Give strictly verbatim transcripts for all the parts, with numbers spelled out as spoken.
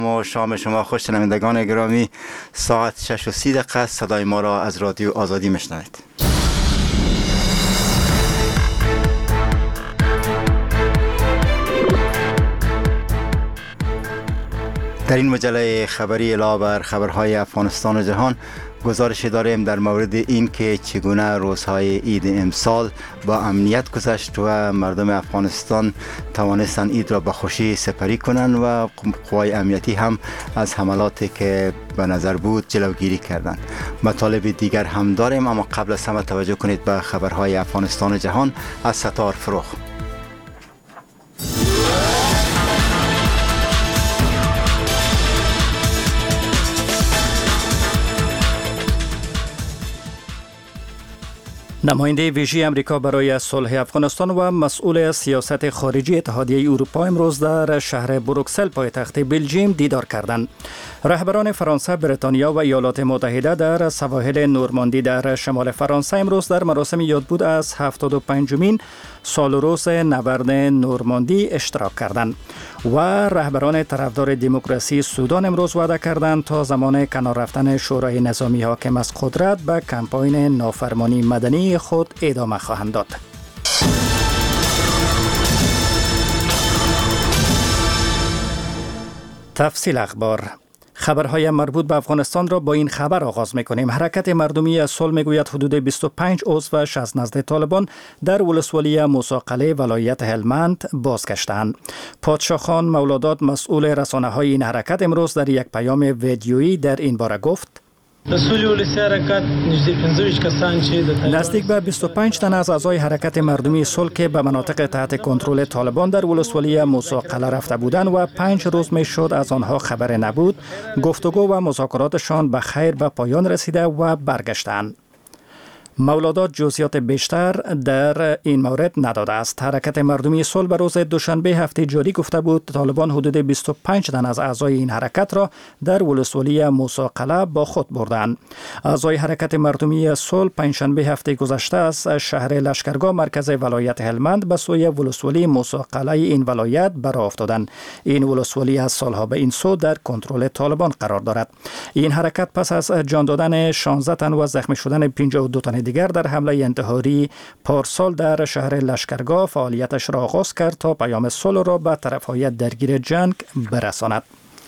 ما شام شما خوش. شنوندگان گرامی، ساعت شش و سی دقیقه صدای ما را از رادیو آزادی میشنوید. در این مجله خبری علاوه بر خبرهای افغانستان و جهان گزارشی داریم در مورد این که چگونه روزهای عید امسال با امنیت گذشت و مردم افغانستان توانستند عید را به خوشی سپری کنند و قوای امنیتی هم از حملاتی که به نظر بود جلوگیری کردند. مطالب دیگر هم داریم، اما قبل از همه توجه کنید به خبرهای افغانستان و جهان از ستار فروغ. نماینده ویژه امریکا برای صلح افغانستان و مسئول سیاست خارجی اتحادیه اروپا امروز در شهر بروکسل پایتخت بلژیم دیدار کردند. رهبران فرانسه، بریتانیا و ایالات متحده در سواحل نورماندی در شمال فرانسه امروز در مراسم یادبود از هفتاد و پنجمین سال روز نبرد نورماندی اشتراک کردند و رهبران طرفدار دموکراسی سودان امروز وعده کردند تا زمان کنار رفتن شورای نظامی حاکم از قدرت به کمپاین نافرمانی مدنی خود ادامه خواهند داد. تفصیل اخبار. خبرهای مربوط به افغانستان را با این خبر آغاز می‌کنیم. حرکت مردمی صلح میگوید حدود بیست و پنج عضوش از نزد طالبان در ولسوالی موسی ولایت هلمند بازگشتند. پادشاه خان مولادات مسئول رسانه‌های این حرکت امروز در یک پیام ویدیویی در این باره گفت: نزدیک به بیست و پنج تن از اعضای حرکت مردمی صلح که به مناطق تحت کنترل طالبان در ولسوالی موسی قلعه رفته بودند و پنج روز میشد از آنها خبر نبود، گفتگو و مذاکراتشان به خیر به پایان رسیده و برگشتند. مولادات جزئیات بیشتر در این مورد نداده است. حرکت مردمی صلح به روز دوشنبه هفته جاری گفته بود طالبان حدود بیست و پنج تن از اعضای این حرکت را در ولسوالی موسی قلعه با خود بردند. اعضای حرکت مردمی صلح پنجشنبه هفته گذشته از شهر لشکرگاه مرکز ولایت هلمند به سوی ولسوالی موسی قلعه این ولایت برآ افتادند. این ولسوالی از سالها به این سو در کنترل طالبان قرار دارد. این حرکت پس از جان دادن شانزده تن و زخمی شدن پنجاه و دو تن دیگر در حمله انتحاری پارسال در شهر لشکرگاه فعالیتش را آغاز کرد تا پیام صلح را به طرفهای درگیر جنگ برساند.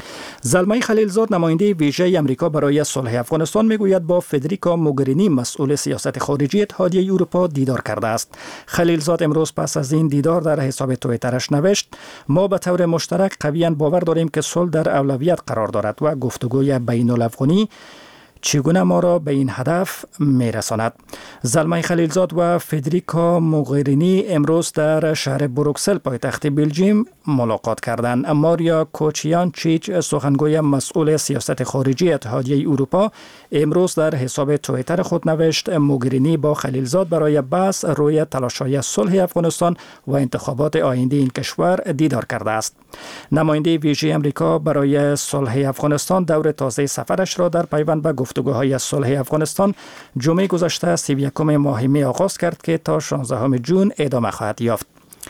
زلمه خلیلزاد نماینده ویژه امریکا برای صلح افغانستان میگوید با فدریکا موگرینی مسئول سیاست خارجی اتحادیه اروپا دیدار کرده است. خلیلزاد امروز پس از این دیدار در حساب توییترش نوشت: ما به طور مشترک قویاً باور داریم که صلح در اولویت قرار دارد و گفتگوی بین الافغانی چگونه ما را به این هدف میرساند. زلمه خلیلزاد و فدریکا موگرینی امروز در شهر بروکسل پایتخت بلژیم ملاقات کردند. ماریا کوچیان چیچ سخنگوی مسئول سیاست خارجی اتحادیه اروپا امروز در حساب توییتر خود نوشت: موگرینی با خلیلزاد برای بحث روی تلاش‌های صلح افغانستان و انتخابات آینده این کشور دیدار کرده است. نماینده ویژه امریکا برای صلح افغانستان دور تازه سفرش را در پیوند به گفتگوهای صلح افغانستان جمعه گذشته سی و یکم ماه می آغاز کرد که تا شانزدهم ژوئن ادامه خواهد یافت.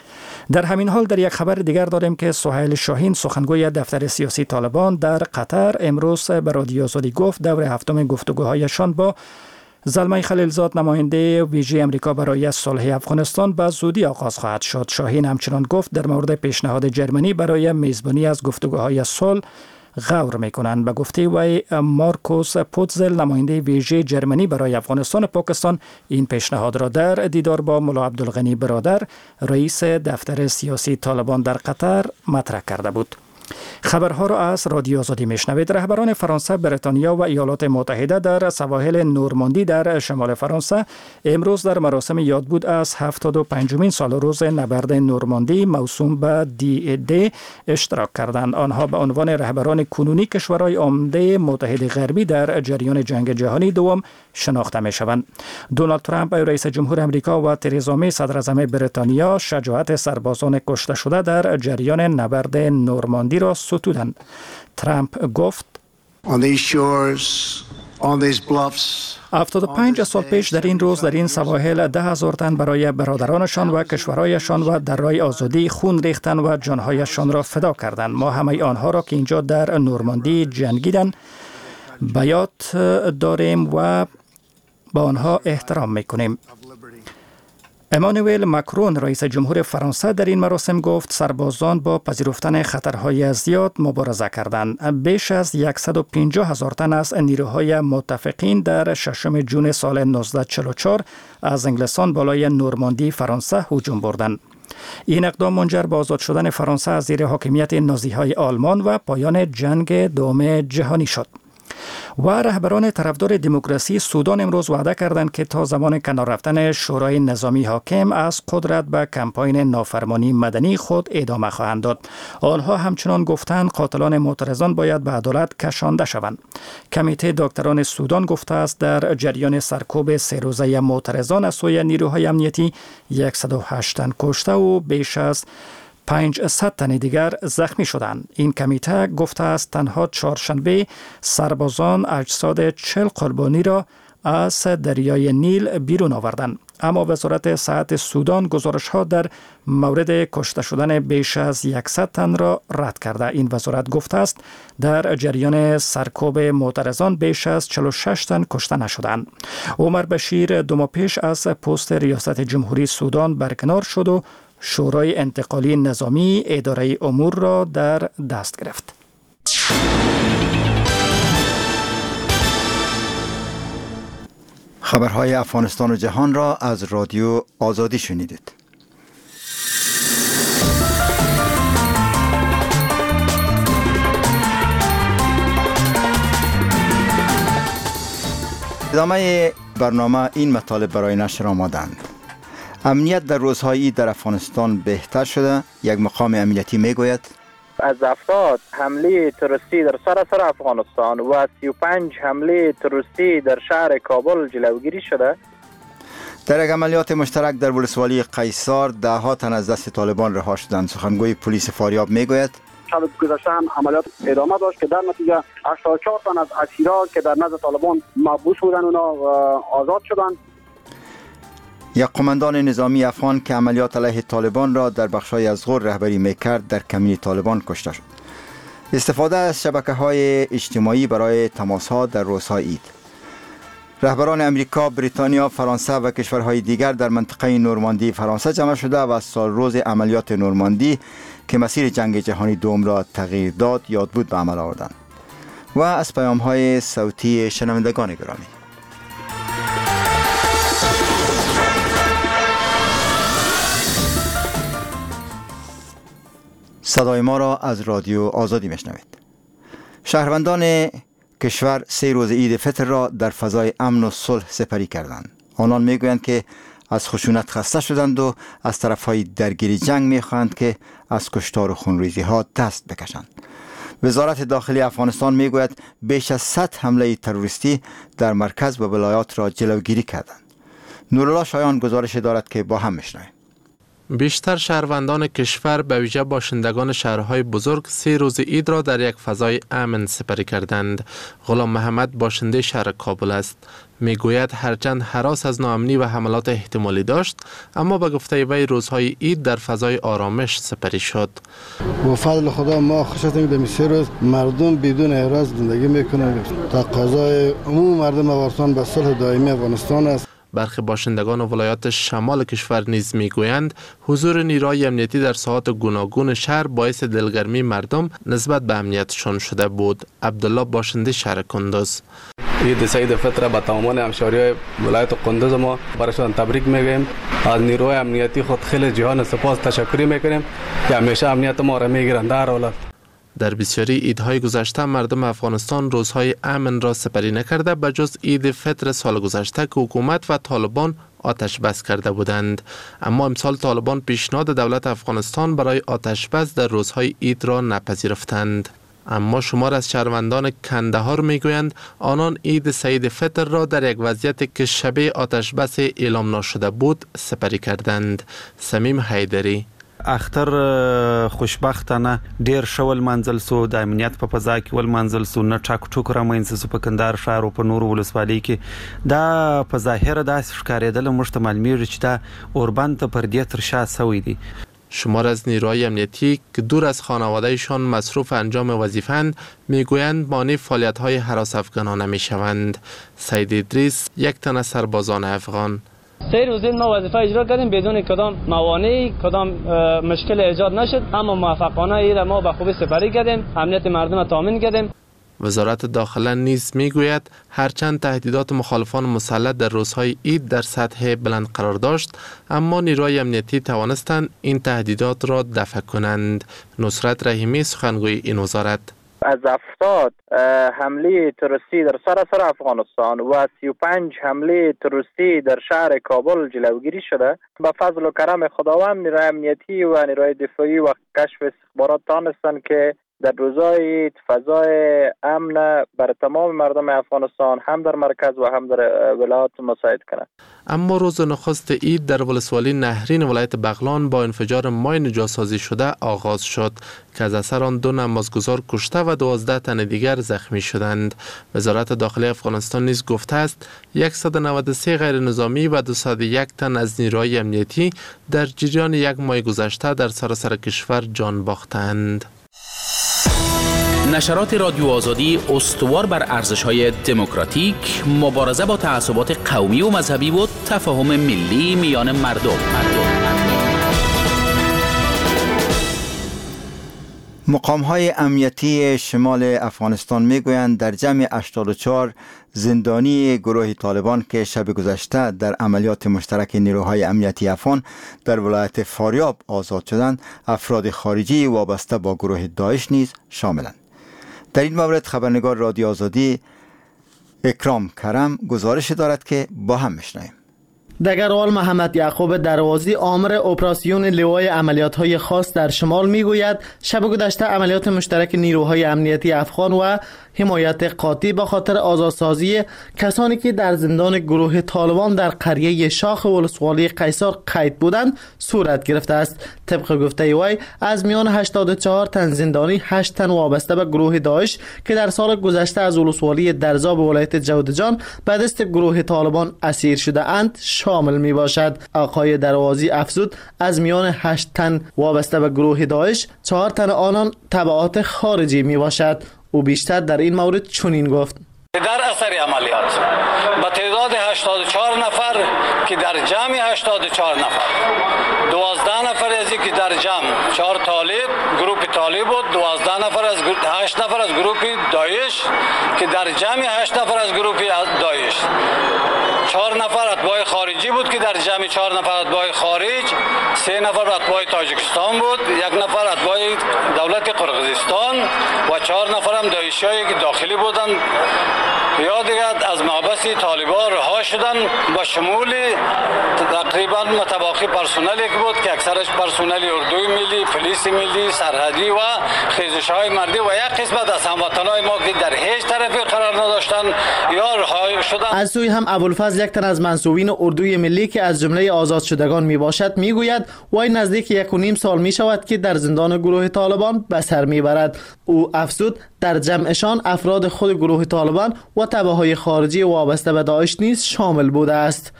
در همین حال در یک خبر دیگر داریم که سهیل شاهین سخنگوی دفتر سیاسی طالبان در قطر امروز به رادیو آزادی گفت دور هفتم گفتگوهایشان با زلمه خلیلزاد نماینده ویژه امریکا برای صلح افغانستان به زودی آغاز خواهد شد. شاهین همچنان گفت در مورد پیشنهاد جرمنی برای میزبانی از گفتگوهای صلح غور میکنند. به گفته وی مارکوس پوتزل نماینده ویژه جرمنی برای افغانستان و پاکستان این پیشنهاد را در دیدار با ملا عبدالغنی برادر رئیس دفتر سیاسی طالبان در قطر مطرح کرده بود. خبرها را از رادیو آزادی میشنوید. رهبران فرانسه، بریتانیا و ایالات متحده در سواحل نورماندی در شمال فرانسه امروز در مراسم یادبود از هفتاد و پنجمین سال روز نبرد نورماندی موسوم به دی دی اشتراک کردند. آنها به عنوان رهبران کنونی کشورهای عمده متحد غربی در جریان جنگ جهانی دوم شناخته میشوند. دونالد ترامپ رئیس جمهور امریکا و ترزا می صدر اعظم بریتانیا شجاعت سربازان کشته شده در جریان نبرد نورماندی را ستودند. ترامپ گفت: On these shores هفتاد و پنج سال پیش در این روز در این سواحل ده هزار تن برای برادرانشان و کشورهایشان و در راه آزادی خون ریختند و جانهایشان را فدا کردند. ما همه آنها را که اینجا در نورماندی جنگیدند به یاد داریم و با آنها احترام میکنیم. امانوئل ماکرون رئیس جمهور فرانسه در این مراسم گفت سربازان با پذیرفتن خطرهای زیاد مبارزه کردند. بیش از صد و پنجاه هزار تن از نیروهای متفقین در ششم جون سال نوزده صد و چهل و چهار از انگلستان بالای نورماندی فرانسه هجوم بردند. این اقدام منجر به آزاد شدن فرانسه از زیر حاکمیت نازیهای آلمان و پایان جنگ دوم جهانی شد. و رهبران طرفدار دموکراسی سودان امروز وعده کردند که تا زمان کنار رفتن شورای نظامی حاکم از قدرت به کمپاین نافرمانی مدنی خود ادامه خواهند داد. آنها همچنان گفتند قاتلان معترضان باید به عدالت کشانده شوند. کمیته دکتران سودان گفته است در جریان سرکوب سه روزه معترضان از سوی نیروهای امنیتی صد و هشت تن کشته و بیش از پانصد تن دیگر زخمی شدند. این کمیته گفته است تنها چهارشنبه سربازان اجساد چهل قربانی را از دریای نیل بیرون آوردند. اما وزارت صحت سودان گزارش ها در مورد کشته شدن بیش از صد تن را رد کرده. این وزارت گفته است در جریان سرکوب معترضان بیش از چهل و شش تن کشته نشدند. عمر بشیر دو ماه پیش از پست ریاست جمهوری سودان برکنار شد و شورای انتقالی نظامی اداره امور را در دست گرفت. خبرهای افغانستان و جهان را از رادیو آزادی شنیدید. ادامه برنامه این مطالب برای نشر آمادند. امنیت در روزهای عید در افغانستان بهتر شده. یک مقام امنیتی میگوید از هفتاد حمله تروریستی در سراسر افغانستان و سی و پنج حمله تروریستی در شهر کابل جلوگیری شده. در یک عملیات مشترک در ولسوالی قیصار ده ها تن از دست طالبان رها شدند. سخنگوی پلیس فاریاب میگوید شب گذشته هم عملیات ادامه داشت که در نتیجه هشتاد و چهار تن از اسیران که در نزد طالبان محبوس بودند اونا آزاد شدند. یک قماندان نظامی افغان که عملیات علیه طالبان را در بخشای از غور رهبری میکرد در کمین طالبان کشته شد. استفاده از شبکه‌های اجتماعی برای تماس‌ها در روزهای عید. رهبران امریکا، بریتانیا، فرانسه و کشورهای دیگر در منطقه نورماندی فرانسه جمع شده و از سال روز عملیات نورماندی که مسیر جنگ جهانی دوم را تغییر داد یاد بود به عمل آوردند. و از پیام‌های صوتی شنوندگان گرامی. صدای ما را از رادیو آزادی میشنوید. شهروندان کشور سه روز عید فطر را در فضای امن و صلح سپری کردند. آنان میگویند که از خشونت خسته شدند و از طرفهای درگیری جنگ میخواهند که از کشتار و خونریزی ها دست بکشند. وزارت داخلی افغانستان میگوید بیش از صد حمله تروریستی در مرکز و ولایات را جلوگیری کردند. نورالله شایان گزارش دارد که با هم میشنویم. بیشتر شهروندان کشور به ویژه باشندگان شهرهای بزرگ سه روز عید را در یک فضای امن سپری کردند. غلام محمد باشنده شهر کابل است. میگوید هرچند هراس از ناامنی و حملات احتمالی داشت، اما به گفته وی روزهای عید در فضای آرامش سپری شد. با فضل خدا ما خوش هستیم که سه روز مردم بدون اعتراض زندگی میکنند. تقاضای عموم مردم افغانستان به صلح دائمی افغانستان است. برخی باشندگان ولایات شمال کشور نیز میگویند حضور نیروهای امنیتی در ساحات گوناگون شهر باعث دلگرمی مردم نسبت به امنیتشان شده بود. عبدالله باشنده شهر کندوز: عید سعید فطر به تمامی همشهری‌های ولایت کندوز ما برایشان تبریک میگیم. از نیروهای امنیتی خود خیلی جهان سپاس تشکر میکنیم که همیشه امنیت ما را میگیرند در اولاد. در بسیاری عیدهای گذشته مردم افغانستان روزهای امن را سپری نکرده به جز عید فطر سال گذشته که حکومت و طالبان آتش بس کرده بودند. اما امسال طالبان پیشنهاد دولت افغانستان برای آتش بس در روزهای عید را نپذیرفتند. اما شمار از شهروندان کندهار میگویند آنان عید سعید فطر را در یک وضعیتی که شبیه آتش بس اعلام نشده بود سپری کردند. سمیم حیدری: اختر خوشبختانه ډیر شول منزل سو د امنیت په فضا کې ول منزل سو نه ټاک ټوک را مینځ سو په کندهار ښار او په نور ولسوالۍ کې دا په ظاهر داس ښکارېدل مشتمل میږي چې دا اوربند ته پر دې تر شا سوی دی. شمار از نیروهای امنیتی که دور از خانوادهشان مصروف انجام وظیفه‌اند میگویند مانع فعالیت‌های هراس افغانانه میشوند. سید ادریس یک تن از سربازان افغان: سه روز ما وظیفه اجرا کردیم بدون کدام موانعی، کدام مشکل ایجاد نشد، اما موفقانه ای را ما به خوبی سپری کردیم، امنیت مردم را تامین کردیم. وزارت داخله نیز میگوید هرچند تهدیدات مخالفان مسلح در روزهای عید در سطح بلند قرار داشت، اما نیروهای امنیتی توانستند این تهدیدات را دفع کنند. نصرت رحیمی سخنگوی این وزارت: از هفتاد حمله تروریستی در سراسر افغانستان و سی و پنج حمله تروریستی در شهر کابل جلوگیری شده. با فضل و کرم خداوند نیروی امنیتی و نیروی دفاعی و کشف استخبارات تانستند که در روزهای فضای امن بر تمام مردم افغانستان هم در مرکز و هم در ولایات مساعد کنند. اما روز نخست عید در ولسوالی نهرین ولایت بغلان با انفجار ماین جاسازی شده آغاز شد که از اثر آن دو نمازگزار کشته و دوازده تن دیگر زخمی شدند. وزارت داخلی افغانستان نیز گفته است صد و نود و سه غیر نظامی و دویست و یک تن از نیروهای امنیتی در جریان یک ماه گذشته در سراسر کشور جان باختند. نشرات رادیو آزادی استوار بر ارزش‌های دموکراتیک، مبارزه با تعصبات قومی و مذهبی و تفاهم ملی میان مردم. مقام‌های امنیتی شمال افغانستان میگویند در جمع هشتاد و چهار زندانی گروه طالبان که شب گذشته در عملیات مشترک نیروهای امنیتی افغان در ولایت فاریاب آزاد شدند، افراد خارجی وابسته با گروه داعش نیز شاملند. در این مورد خبرنگار رادیو آزادی اکرام کرم گزارش دارد که با هم میشنویم. دگرال محمد یعقوب دروازی آمر اپراسیون لوای عملیات‌های خاص در شمال میگوید شب گذشته عملیات مشترک نیروهای امنیتی افغان و حمایت قاطع به خاطر آزادسازی کسانی که در زندان گروه طالبان در قریه شاخ ولسوالی قیصار قید بودند صورت گرفته است. طبق گفته وی از میان هشتاد و چهار تن زندانی هشت تن وابسته به گروه داعش که در سال گذشته از ولسوالی درزا به ولایت جودجان به دست گروه طالبان اسیر شده اند شامل می باشد. آقای دروازی افزود از میان هشت تن وابسته به گروه داعش چهار تن آنان تبعات خارجی می باشد. او بیشتر در این مورد چنین گفت: در اثر عملیات با تعداد هشتاد و چهار نفر که در جمع هشتاد و چهار نفر دوازده نفر از که در جمع چهار طالب گروه طالب بود، دوازده نفر از هشت نفر از گروه داعش که در جمع هشت نفر از گروه داعش، چهار نفر اتباع خارجی بود که در جمع چهار نفر اتباع خارج، سه نفر اتباع تاجیکستان بود، یک نفر اتباع دولت قرقیزستان و چهار نفر هم داعشیایی که داخلی بودند یا دیگر از محبس طالبان رها شدن با شمول تقریبا متباقی پرسنلی که بود که اکثرش پرسنل اردوی ملی، پلیس ملی، سرحدی و خیزش‌های مردی و یک قسمت از هموطنان ما که در هیچ طرفی قرار نداشتن یا رها شدن. از سوی هم ابوالفضل یک تن از منسوبین اردوی ملی که از جمله آزاد شدگان می باشد می گوید وای نزدیک یک و نیم سال می شود که در زندان گروه طالبان به سر می برد. او افزود در جمعشان افراد خود گروه طالبان و تبعهای خارجی وابسته به داعش نیز شامل بوده است.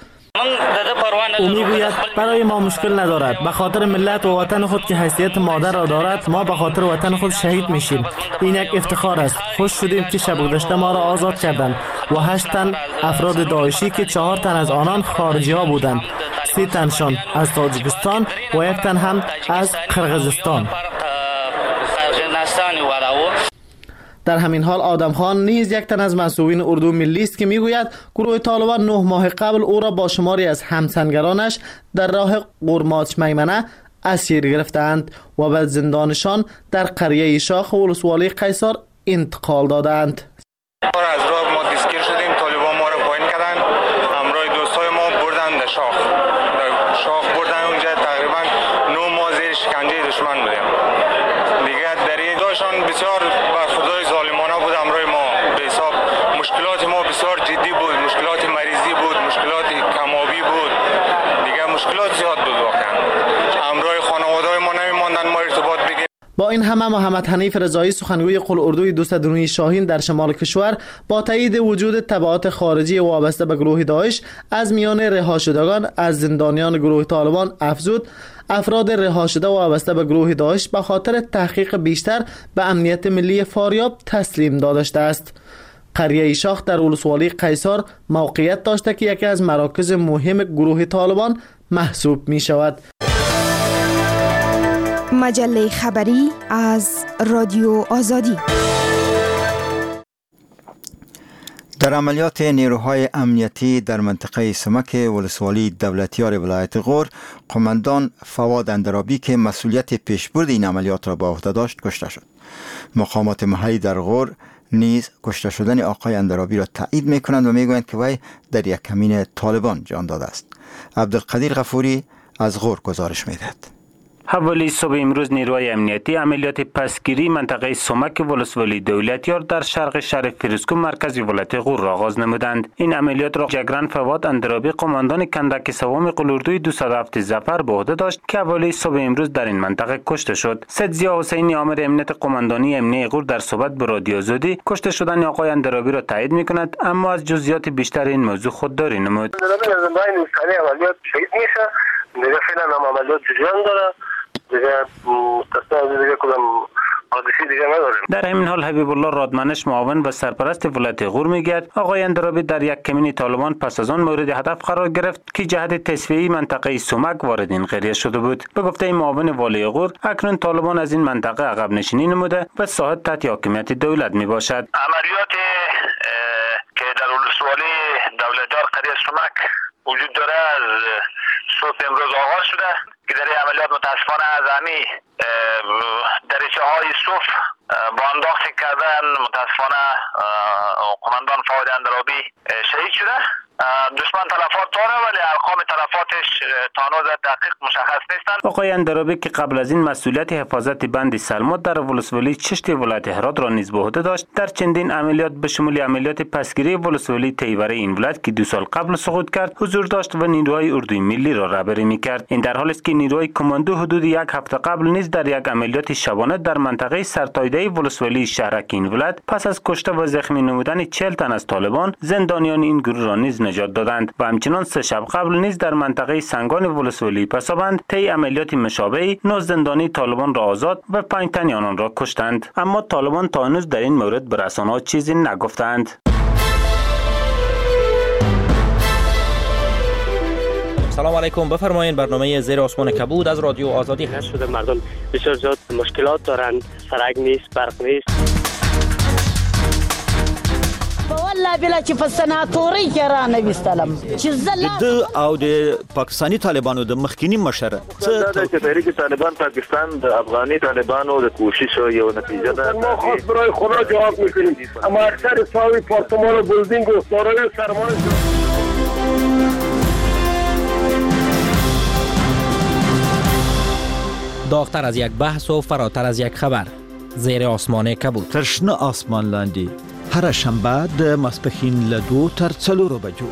او میگوید برای ما مشکل ندارد، به خاطر ملت و وطن خود که حیثیت مادر را دارد ما به خاطر وطن خود شهید میشیم. این یک افتخار است. خوش شدیم که شب گذشته ما را آزاد کردند و هشت تن افراد داعشی که چهار تن از آنان خارجی ها بودند، سی تنشان از تاجیکستان و یک تن هم از قرقیزستان. در همین حال آدم خان نیز یک تن از منسوبین اردو ملی است که میگوید گروه طالبان نه ماه قبل او را با شماری از همسنگرانش در راه قرماچ میمنه اسیر گرفتند و به زندانشان در قریه شاخ ولسوالی قیصار انتقال دادند. از راه ما دستگیر شدیم، طالبان ما را پایین کردند، همراه دوستای ما بردن در شاخ در شاخ بردن. اونجا تقریبا نه ماه زیر شکنجه دشمن بودیم دیگه. در این داشتن بسیار بر خدای ظالمانه بود همراه ما، به حساب مشکلات ما بسیار جدی بود، مشکلات مریضی بود، مشکلات کمابی بود دیگه، مشکلات زیاد بود واقعا. همراه خانواده ما این همه محمد حنیف رضایی سخنگوی قلعه‌اردوی دوست‌درونی شاهین در شمال کشور با تایید وجود تبعات خارجی وابسته به گروه داعش از میان رها شدگان از زندانیان گروه طالبان افزود افراد رها شده وابسته به گروه داعش به خاطر تحقیق بیشتر به امنیت ملی فاریاب تسلیم داده شده است. قریه شاخ در ولسوالی قیصر موقعیت داشته که یکی از مراکز مهم گروه طالبان محسوب می شود. مجله خبری از رادیو آزادی. در عملیات نیروهای امنیتی در منطقه سمک ولسوالی دولتیار ولایت غور، قماندان فواد اندرابی که مسئولیت پیشبرد این عملیات را به عهده داشت کشته شد. مقامات محلی در غور نیز کشته شدن آقای اندرابی را تایید می‌کنند و می‌گویند که وی در یک کمین طالبان جان داده است. عبدالقدیر غفوری از غور گزارش می‌دهد. حوالی صبح امروز نیروهای امنیتی عملیات پسگیری منطقه سمک ولسوالی دولتیار در شرق شهر فیروزکوه مرکز ولایت غور را آغاز نمودند. این عملیات را جگران فواد اندرابی قماندان کندک سوم قلعه‌اردوی دویست و هفت ظفر به عهده داشت که حوالی صبح امروز در این منطقه کشته شد. سید ضیا حسینی آمر امنیت قماندانی امنیه غور در صحبت به رادیو آزادی کشته شدن آقای اندرابی را تایید می‌کند، اما از جزئیات بیشتر این موضوع خودداری نمود. عملیات شهید میشه، دیگه فعلا هم عملیات جریان داره. دیگه تصادف دیگه کدام حادثه دیگه نداریم. در همین حال حبیب الله رادمنش معاون و سرپرست ولایت غور میگوید آقای اندرابی در یک کمین طالبان پس از آن مورد هدف قرار گرفت که جهت تصفیه منطقه سمک وارد این قریه شده بود. به گفته معاون والی غور اکنون طالبان از این منطقه عقب نشینی نموده و ساحت تحت حاکمیت دولت می باشد. عملیات که در ولسوالی دولتیار قریه سمک وجود داره از صبح امروز آغاز شده که در این عملیات متاسفانه از همی دریچه های صف با انداخت کردن متاسفانه قماندان فواد اندرابی شهید شده. دشمن تلفات داره ولی ارقام تلفاتش تا هنوز دقیق مشخص نیستند. آقای اندرابی که قبل از این مسئولیت حفاظت بند سلمات در ولسوالی چشت ولایت هرات را نیز به عهده داشت، در چندین عملیات به شمول عملیات پسگیری ولسوالی تیوره این ولایت که دو سال قبل سقوط کرد حضور داشت و نیروهای اردوی ملی را رهبری می‌کرد. این در حالی است که نیروهای کماندو حدود یک هفته قبل نیز در یک عملیات شبانه در منطقه سرتایده ولسوالی شهرک این ولایت پس از کشته و زخمی نمودن چهل تن از طالبان زندانیان این گروه را نیز نجات دادند و همچنان سه شب قبل نیز در منطقه سنگان ولسوالی پسابند طی عملیات مشابهی نه زندانی طالبان را آزاد و پنج تن آنان را کشتند. اما طالبان تا هنوز در این مورد به رسانه‌ها چیزی نگفتند. سلام علیکم، بفرمایید. برنامه زیر آسمان کبود از رادیو آزادی هست. شده مردم بسیار زیاد مشکلات دارند، سرک نیست، برق نیست. والله بلا چې په سناتوري کې را نه وستلم چې زله د او د پاکستانی طالبانو د مخکینی مشره دا چې تحریک طالبان پاکستان د افغاني طالبانو د کوشش یو نتیجه ده. ما خود برای خدا جواب میکنیم، اما اکثر ساوی پارتمان و بلدینگ و سارای سرمایه داغتر از یک بحث و فراتر از یک خبر. زیر آسمان کبود. تشنه آسمان لاندی هر شنبه د ماسپښین له دو تر څلورو بجو.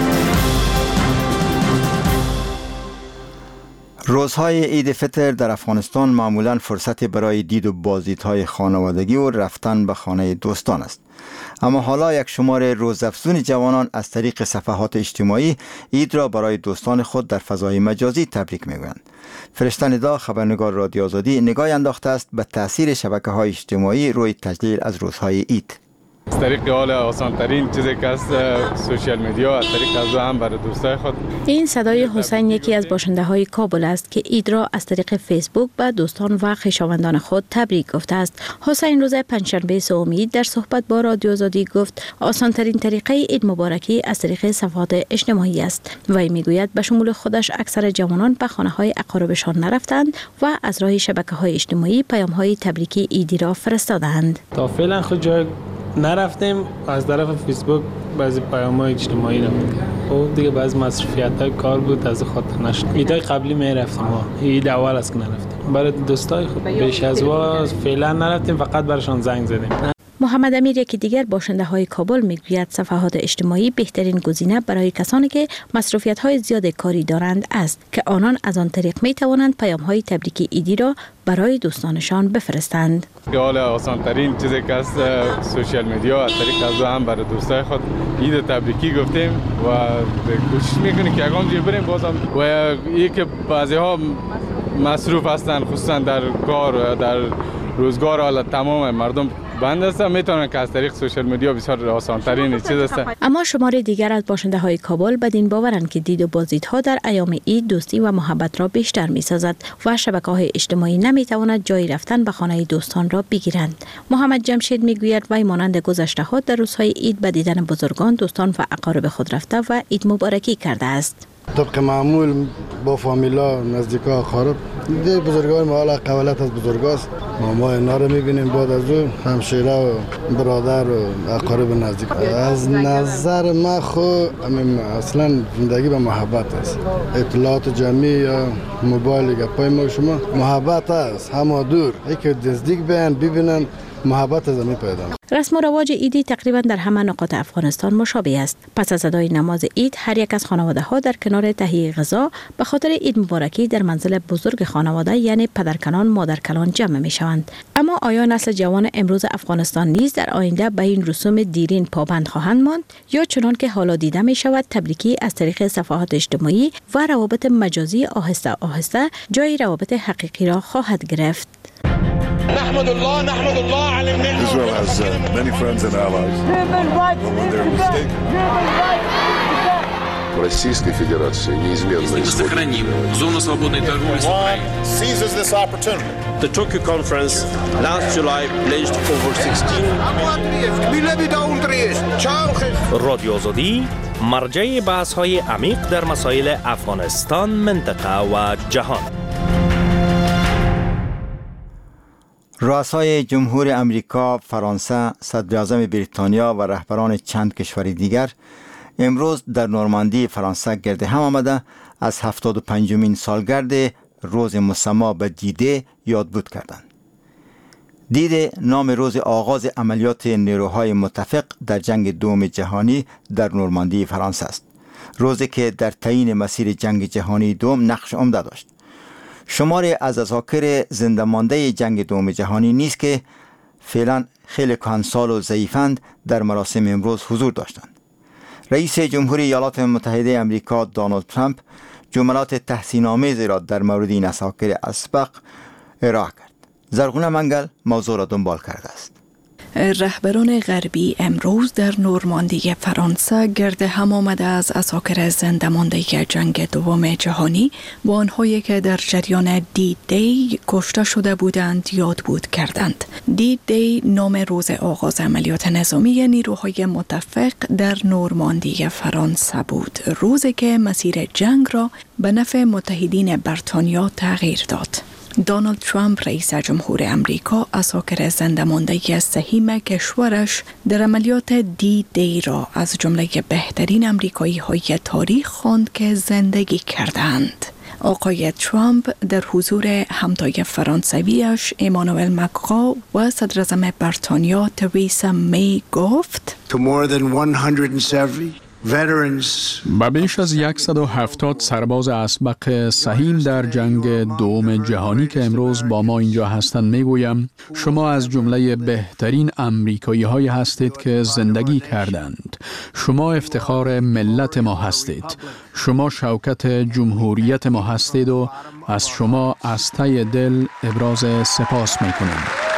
روزهای عید فطر در افغانستان معمولاً فرصت برای دید و بازدیدهای خانوادگی و رفتن به خانه دوستان است. اما حالا یک شمار روزافزون جوانان از طریق صفحات اجتماعی عید را برای دوستان خود در فضای مجازی تبریک میگویند. فرشته ندا خبرنگار رادیو آزادی نگاهی انداخته است به تاثیر شبکه‌های اجتماعی روی تجلیل از روزهای عید. از طریق حال آسان ترین چیزی که از سوشیال میدیا، از طریق از هم برای دوستای خود. این صدای حسین یکی از باشنده های کابل است که عید را از طریق فیسبوک به دوستان و خویشاوندان خود تبریک گفته است. حسین روز پنجشنبه سوم عید در صحبت با رادیو آزادی گفت آسان ترین طریقه عید مبارکی از طریق صفحات اجتماعی است. وی میگوید به شمول خودش اکثر جوانان به خانه های اقاربشان نرفتند و از راه شبکه های اجتماعی پیام های تبریکی عیدی را فرستادند. تا فعلا خود جای نرفتیم، از طرف فیسبوک بعضی پیام‌های اجتماعی دادیم. خب دیگه بعضی مصرفیت‌های کار بود از خاطر نشد. عیدای قبلی میرفتیم، ما عید اول است که نرفتیم. برای دوستای خود بیش از وا فعلا نرفتیم، فقط براشون زنگ زدیم. محمد امیر یکی دیگر باشنده های کابل میگوید صفحات اجتماعی بهترین گزینه برای کسانی که مصروفیت های زیاد کاری دارند است که آنان از آن طریق می توانند پیام های تبریک عیدی را برای دوستانشان بفرستند. حالا آسان ترین چیزی که از سوشال میدیا از طریق از هم برای دوستای خود عید تبریکی گفتیم و کوشش میکنیم که اگام جی بریم بازم و ای که بعضی ها مصروف هستند خصوصا در کار در روزگار حالا تمام مردم بند هستن میتونن که از طریق سوشال میدیا بسیار آسان ترین چیز است. اما شمار دیگر از باشنده های کابل بدین باورند که دید و بازدیدها در ایام عید دوستی و محبت را بیشتر میسازد و شبکه‌های اجتماعی نمیتواند جای رفتن به خانه دوستان را بگیرند. محمد جمشید میگوید وی مانند گذشته ها در روزهای عید به دیدن بزرگان، دوستان و اقارب خود رفته و عید مبارکی کرده است. طبق معمول با فامیلا نزدیکا اقارب دیگه بزرگان ما حالا قبلت از بزرگاست ما ما اینا رو میبینیم بعد از اون همشیره و برادر و اقارب نزدیک. از نظر ما خو اصلا زندگی به محبت است. اطلاعات جمعی یا موبایل گپای ما شما محبت است، همه دور یکی نزدیک بیان ببینن محبت از می پیدا. رسم و رواج عیدی تقریبا در همه نقاط افغانستان مشابه است. پس از ادای نماز عید هر یک از خانواده ها در کنار تهیه غذا به خاطر عید مبارکی در منزل بزرگ خانواده یعنی پدرکلان مادرکلان جمع می شوند. اما آیا نسل جوان امروز افغانستان نیز در آینده به این رسوم دیرین پابند خواهند ماند یا چنان که حالا دیده می شود تبریکی از طریق صفحات اجتماعی و روابط مجازی آهسته آهسته جای روابط حقیقی را خواهد گرفت؟ نحمد الله نحمد الله على النعمة. Israel has uh, many friends and allies. But when they're mistaken. Российской Федерации неизменно сохраним зону свободной торговли с Украиной. Seizes this opportunity. The Tokyo conference last July pledged over sixteen. رادیو آزادی مرجع بحث‌های عمیق در مسائل افغانستان، منطقه و جهان. رؤسای جمهور امریکا، فرانسه، صدر اعظم بریتانیا و رهبران چند کشور دیگر امروز در نورماندی فرانسه گرد هم آمده از هفتاد و پنجمین سالگرد روز مسما به دیده یادبود کردند. دیده نام روز آغاز عملیات نیروهای متفق در جنگ دوم جهانی در نورماندی فرانسه است. روزی که در تعیین مسیر جنگ جهانی دوم نقش عمده داشت. شماری از اساکر زنده مانده جنگ دوم جهانی نیست که فعلا خیلی کهنسال و ضعیفند در مراسم امروز حضور داشتند. رئیس جمهوری ایالات متحده آمریکا دونالد ترامپ جملات تحسین‌آمیزی را در مورد این اساکر اسبق ارائه کرد. زرغونه منگل موضوع را دنبال کرده است. رهبران غربی امروز در نورماندی فرانسه گرد هم آمده از اساکر زنده مانده جنگ دوم جهانی با آنهایی که در جریان دی دی کشته شده بودند یادبود کردند. دی دی نام روز آغاز عملیات نظامی نیروهای متفق در نورماندی فرانسه بود، روزی که مسیر جنگ را به نفع متحدین بریتانیا تغییر داد. دونالد ترامپ رئیس جمهور امریکا اساکر زنده مانده سهیم کشورش در عملیات دی دی را از جمله بهترین امریکایی های تاریخ خواند که زندگی کردند. آقای ترامپ در حضور همتای فرانسویش ایمانوئل مکرون و صدر اعظم بریتانیا تریسا می گفت To more than one hundred seventy به بیش از صد و هفتاد سرباز اسبق سهیم در جنگ دوم جهانی که امروز با ما اینجا هستند میگویم شما از جمله بهترین امریکایی هایی هستید که زندگی کردند. شما افتخار ملت ما هستید. شما شوکت جمهوریت ما هستید و از شما از ته دل ابراز سپاس میکنیم.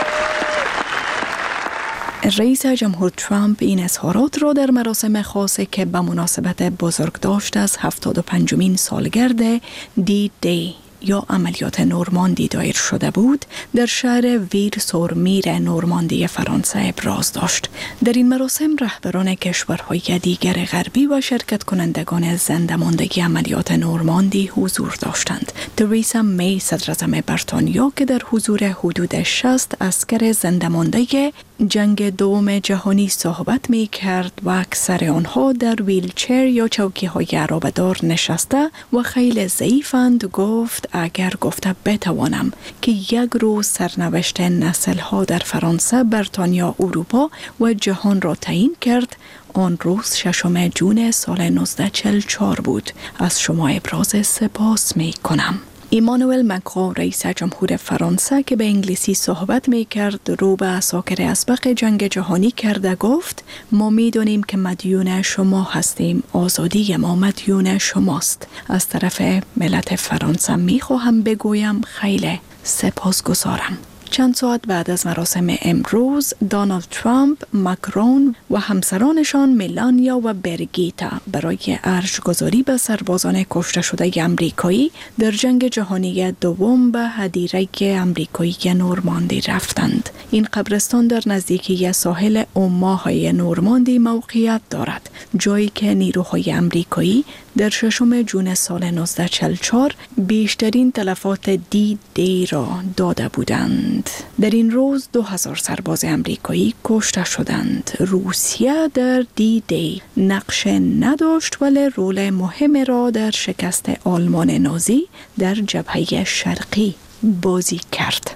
رئیس جمهور ترامپ این اظهارات را در مراسم خاصی که به مناسبت بزرگداشت از هفتاد و پنجمین سالگرد دی دی یا عملیات نورماندی دایر شده بود در شهر ویر سور میر نورماندی فرانسه ابراز داشت. در این مراسم رهبران کشورهای دیگر غربی و شرکت کنندگان زنده ماندگی عملیات نورماندی حضور داشتند. تریسا می صدر اعظم بریتانیا که در حضور حدود شصت عسکر زنده مانده جنگ دوم جهانی صحبت می کرد و اکثر آنها در ویلچر یا چوکی های عرابه‌دار نشسته و خیلی ضعیفند. گفت اگر گفته بتوانم که یک روز سرنوشت نسل ها در فرانسه، بریتانیا، اروپا و جهان را تعیین کرد، آن روز ششم جون سال نوزده چهل و چهار بود. از شما ابراز سپاس می کنم. ایمانوئل مکرون رئیس جمهور فرانسه که به انگلیسی صحبت می کرد رو به عساکر اسبق جنگ جهانی کرده گفت ما می دونیم که مدیون شما هستیم، آزادی ما مدیون شماست. از طرف ملت فرانسه می خواهم بگویم خیلی سپاسگزارم. چند ساعت بعد از مراسم امروز دونالد ترامپ، مکرون و همسرانشان ملانیا و برگیتا برای ارجگذاری به سربازان کشته شده امریکایی در جنگ جهانی دوم به هدیره امریکایی نورماندی رفتند. این قبرستان در نزدیکی ساحل اوماهای نورماندی موقعیت دارد، جایی که نیروهای امریکایی در ششم جون سال نوزده چهل و چهار بیشترین تلفات دی دی را داده بودند. در این روز دو هزار سرباز امریکایی کشته شدند. روسیه در دی دی نقش نداشت ولی رول مهم را در شکست آلمان نازی در جبهه شرقی بازی کرد.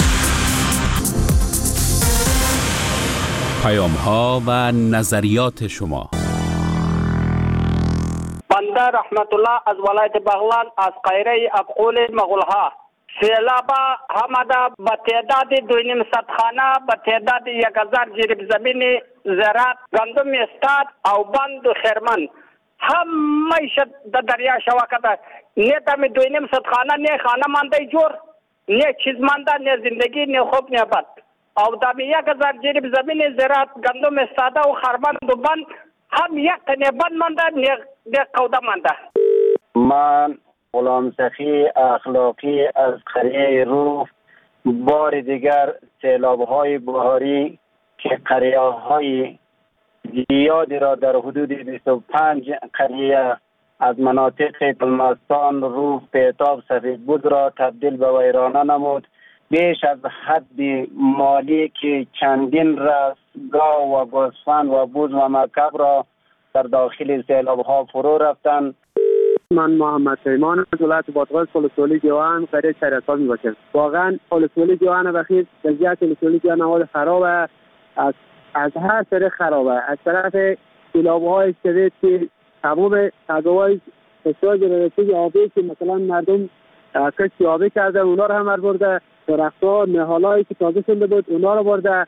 پیام ها و نظریات شما. بنده رحمت الله از ولایت بغلان از قیره افقول مغولها. سیلابا همدا به تعداد دو نیم صد خانه، به تعداد یک هزار جریب زمین زراعت، گندم استاد او بند و خیرمن همه شد در دریا شوا کرده. نه تامی دو نیم صد خانه، نه خانه مانده جور، نه چیز مانده، نه زندگی، نه خوب، نه بد. او تامی یک هزار جریب زمین زراعت، گندم استاد و خیرمن و بند هم یک تنه بند مانده، نه قوده مانده. من غلام سخی اخلاقی از قریه روف بار دیگر سیلاب‌های بهاری که قریه‌های زیادی را در حدود بیست و پنج قریه از مناطق پلمستان، روف، پیتاب، سفیدبود را تبدیل به ویرانه نمود. بیش از حد مالی که چندین رستگاه و گوسفند و بوز و مرکب را در داخل سیلاب‌ها فرو رفتند. من محمد پیمان از ولایت بادغیس ولسوالی گیوان قریه چهارسال میباشم. واقعا ولسوالی گیوان بخیر وضعیت ولسوالی گیوان حال خرابه، از از هر طرف خرابه. از طرف سیلاب‌های شدید که تمام تگاوهای احتیاج رسیدگی آبی که مثلا مردم کشتی آبی کردن اونا رو هم برده، درخت‌ها نهالایی که تازه شده بود اونا رو برده.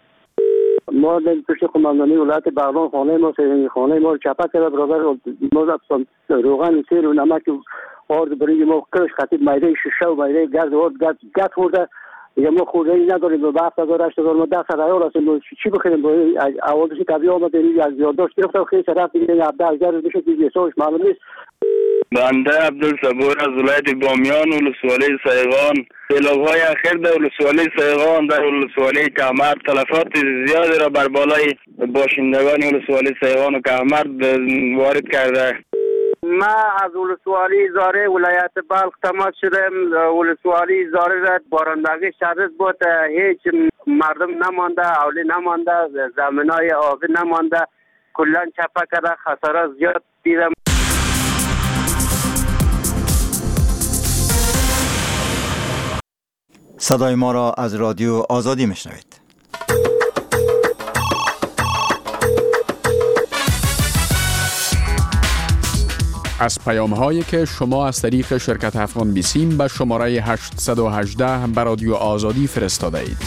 ما در پشت قماندانی ولایت بغلان خانه ما سیرنگی خانه ما چپک کرده برابر ما زبستان روغن سیر و نمک آرد برنگ ما کش خطیب میده شیشه و میده گرد آرد گرد گرد خورده. یا ما خورده ای نداریم به هفت هزار هشت هزار ما ده صد ریال هستیم. چی بخیریم با اولشی طبیعی آمده این از یادداشت گرفتم خیلی طرف دیگه عبده هزار بشه دیگه سوش معلوم نیست. بنده عبدالصبور از ولایت بامیان ولسوالی سیغان. سیلاب‌های اخیر در ولسوالی سیغان، در ولسوالی کهمرد تلفات زیادی را بر بالای باشندگان ولسوالی سیغان و کهمرد وارد کرده. ما از ولسوالی زاره ولایت بلخ تماس شدم. ولسوالی زاره را بارندگی شدید بود، هیچ مردم نمانده، اولی نمانده، زمینای آبی نمانده، کلا چپه کرده، خسارات زیاد دیدم. صدای ما را از رادیو آزادی میشنوید. از پیام هایی که شما از طریق شرکت افغان بیسیم به شماره هشتصد و هجده به رادیو آزادی فرستاده اید.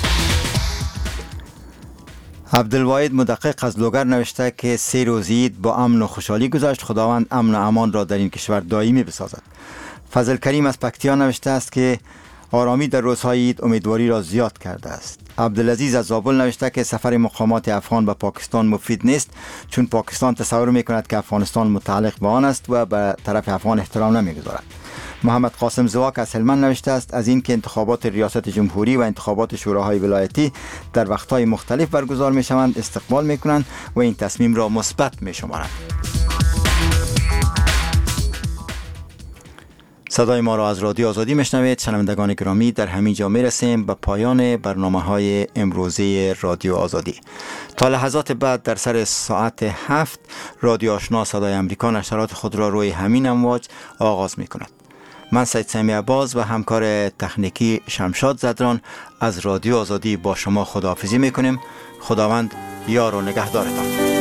عبدالواحد مدقق از لوگر نوشته که سه روز عید با امن و خوشحالی گذشت. خداوند امن و امان را در این کشور دائمی بسازد. فضل کریم از پکتیا نوشته است که آرامی در روزهای عید امیدواری را زیاد کرده است. عبدالعزیز از زابل نوشته که سفر مقامات افغان به پاکستان مفید نیست، چون پاکستان تصور میکند که افغانستان متعلق به آن است و به طرف افغان احترام نمیگذارد. محمد قاسم زواک از هلمند نوشته است از این که انتخابات ریاست جمهوری و انتخابات شوراهای ولایتی در وقت‌های مختلف برگزار میشوند استقبال میکنند و این تصمیم را مثبت میشمارند. صدای ما را از رادیو آزادی میشنوید. شنوندگان گرامی، در همین جا میرسیم به پایان برنامه های امروزی رادیو آزادی. تا لحظات بعد در سر ساعت هفت رادیو آشنا صدای امریکا نشرات خود را روی همین امواج آغاز می کند. من سید سمی عباس و همکار تکنیکی شمشاد زدران از رادیو آزادی با شما خداحافظی می کنیم. خداوند یار و نگهدارتان.